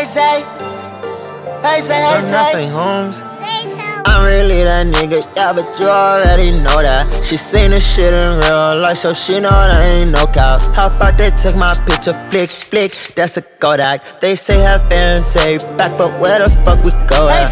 Nothing, Holmes. I'm really that nigga, yeah, but you already know that. She seen this shit in real life, so she know that ain't no cap. Hop out there, take my picture, flick, that's a Kodak. They say have fans, say back, but where the fuck we go at?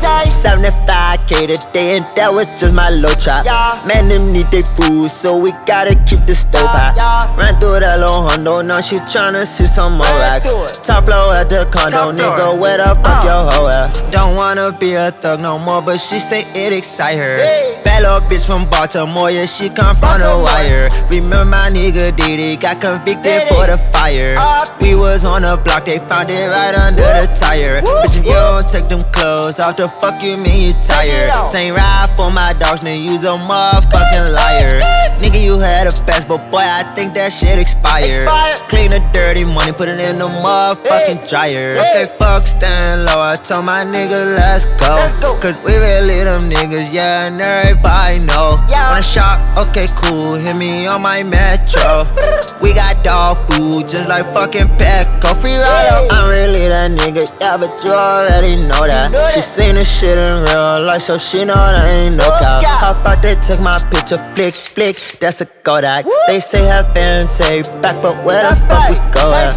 75K today, and that was just my low trap. Man, them need they food, so we gotta keep the stove hot. Ran through that little Hondo, now she tryna see some more racks. Top floor at the condo, nigga, where the fuck your hoe at? Don't wanna be a thug no more, but she say it excite her. Bad little bitch from Baltimore, yeah, she come from the wire. Remember my nigga Diddy got convicted for the fire. We was on the block, they found it right under the tire. Bitch, if you don't take them clothes off, the fuck you mean you tired? Same ride for my dogs, nigga, you's a motherfucking liar. Nigga, you had a pass, but boy, I think that shit expired. Clean the dirty money, put it in the motherfucking dryer. Okay, fuck, stand low, I told my nigga, let's go. Cause we really them niggas, yeah, and everybody know. Wanna shop? Okay, cool, hit me on my metro. We got dog food, just like fucking Petco. Free ride up. I'm really that nigga, yeah, but you already know that. She seen this shit in real life, so she know that ain't no cap. Hop out there, take my picture, flick, that's a Kodak. They say have fans, say back, but where the fuck we go at?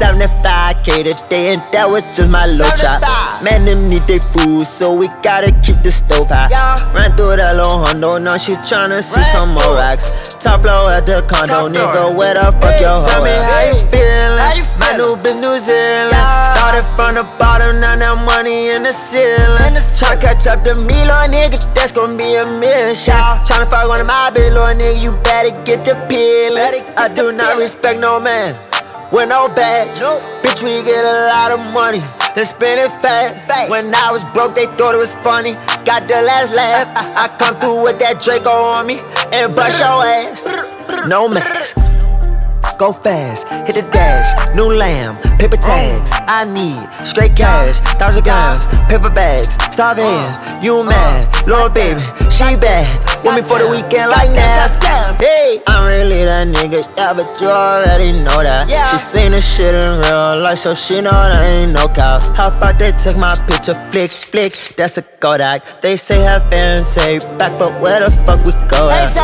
75K today, and that was just my low trap. Man, them need they food, so we gotta keep the stove hot. Ran through that little Hondo, now she tryna see some more racks. Top floor at the condo, nigga, where the fuck your hoe at? Tell me how you feelin', my new bitch New Zealand. Started from the bottom, now that money in the ceiling. Tryna catch up to me, little nigga, that's gon' be a mission. Tryna fuck one of my bitch, little nigga, you better get the peeling. I do not respect no man with no badge. Bitch, we get a lot of money, then spend it fast. When I was broke, they thought it was funny. Got the last laugh. I come through with that Draco on me and bust your ass. No mask. Go fast, hit the dash, new lamb, paper tags. I need straight cash, 1,000 grams, paper bags. Stop in, you mad, little baby, she bad. Want me for the weekend like that. Hey, I'm really that nigga, yeah, but you already know that. She seen this shit in real life, so she know that ain't no cap. Hop out there, take my picture, flick, that's a Kodak. They say have fans, say back, but where the fuck we go at?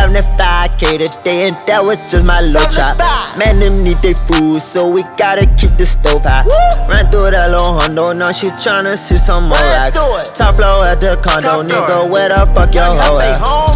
75K today, and that was just my low trap. Man, them need they food, so we gotta keep the stove hot. Ran through that little Hondo, now she tryna see some more racks. Top floor at the condo, nigga, where the fuck your hoe at?